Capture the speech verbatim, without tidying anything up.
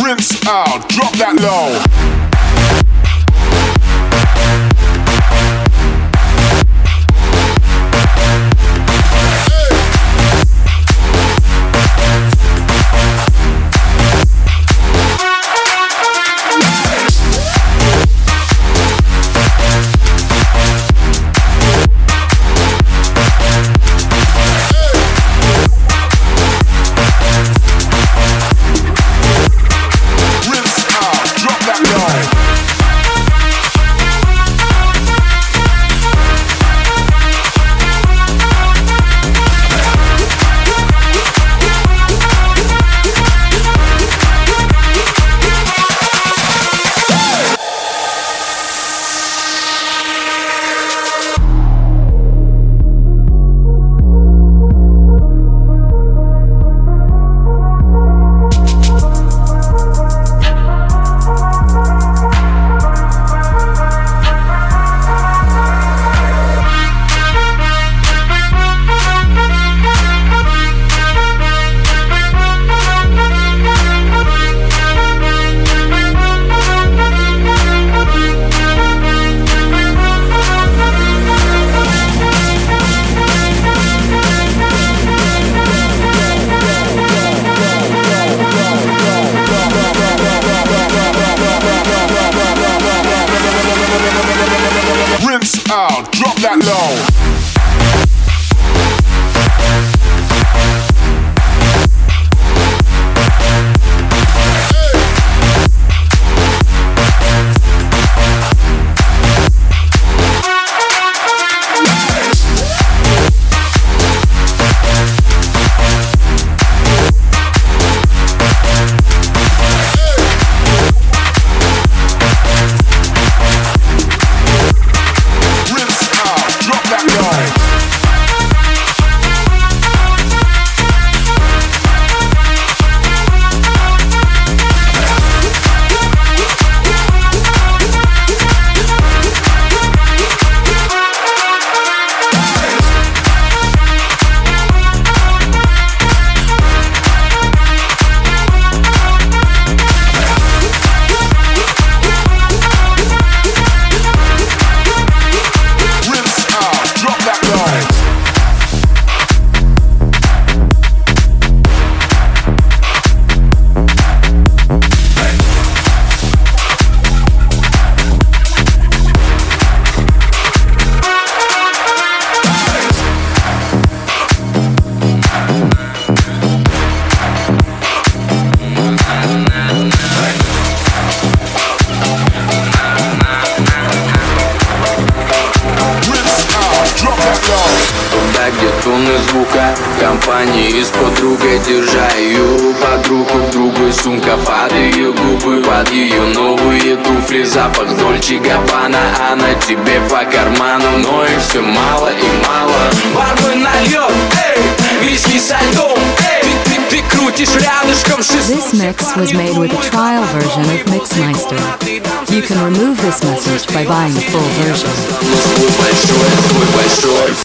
Rinse out, drop that low. Rinse out, drop that low. Где тонны звука, компании с подругой, держа ее под руку, в другой сумка под ее губы, под ее новые туфли, запах Дольче Габбана, а на тебе по карману, но и все мало и мало. Бармен нальет, эй, виски со льдом, эй, ты, ты, ты крутишь рядышком шестом. This mix was made with a trial version of Mixmeister. You can remove this message by buying the full version. Свой большой, свой большой.